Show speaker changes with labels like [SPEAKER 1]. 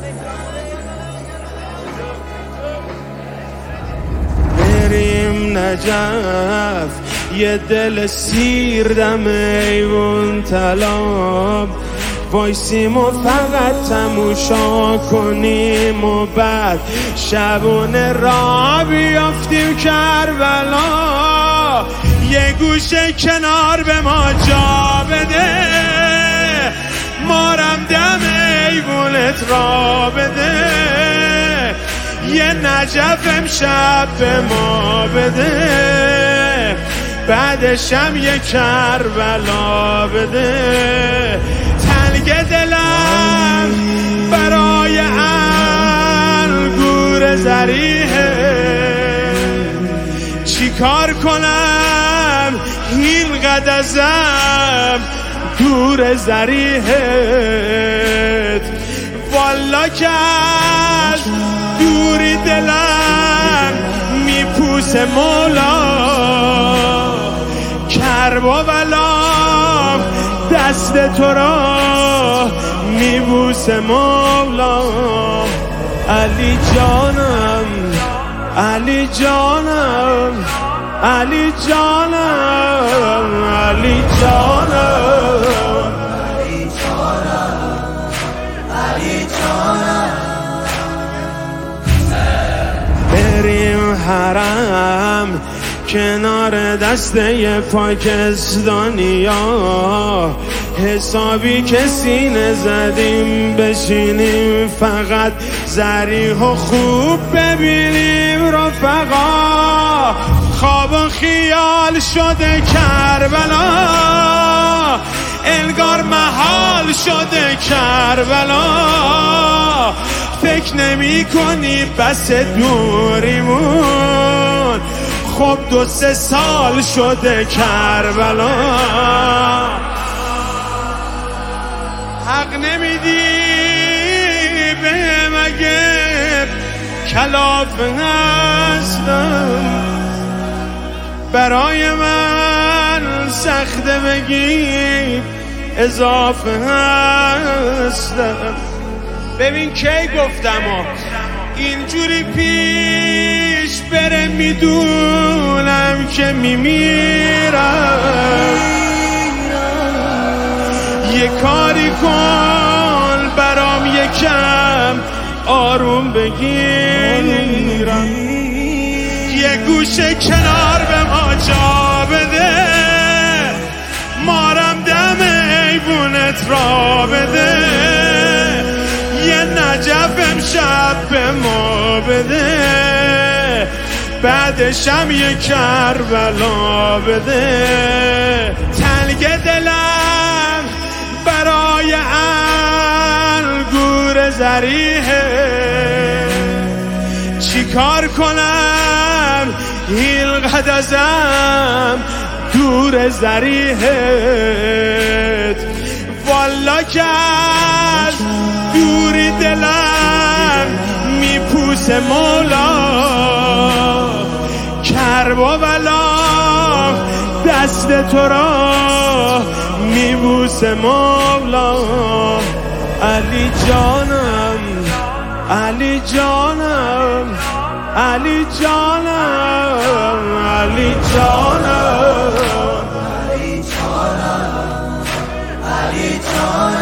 [SPEAKER 1] بریم نجف یه دل سیر دم ایوون طلاب وایسیم و فقط تماشا کنیم و بعد شبونه را بیافتیم کربلا. یه گوشه کنار به ما جا بده، مارم دم ایوونت را بده، یه نجف امشب به ما بده، بعدشم یه کربلا بده. تنگ دلم برای انگور زریحه، چی کار کنم اینقدر ازم دور زریحت. والا که از دوری دلم میپوسه مولا، کرب و بلام دست تو را میبوسه مولا. علی جانم علی جانم علی جانم علی جانم علی جانم. بریم حرم کنار دسته پاکستانیا، حسابی که سینه زدیم بشینیم فقط ذریح و خوب ببینیم رفقا. خواب و خیال شده کربلا، انگار محال شده کربلا. فکر نمی کنی بس دوریمون، خب 2-3 سال شده کربلا. حق نمیدی به مگه کلافه هستم، برای من سخته بگی اضافه هستم. ببین کی گفتم اینجوری پیش بره میدونم که میمیرم. یه کاری کن برام یکم آروم بگیرم، یه گوشه کنار به ما جا بده، مارم دم ایوونت را بده، یه نجف امشب به ما بده، بعدشم یه کربلا بده. تنگ دلم برای انگور زریحه، چی کار کنم اینقدر ازم دور زریحت. والا که از دوری دلم میپوسه مولا، کرب و بلام دست تو را میبوسه مولا. علی جانم علی جانم علی جانم علی جانم علی جانم علی جانم.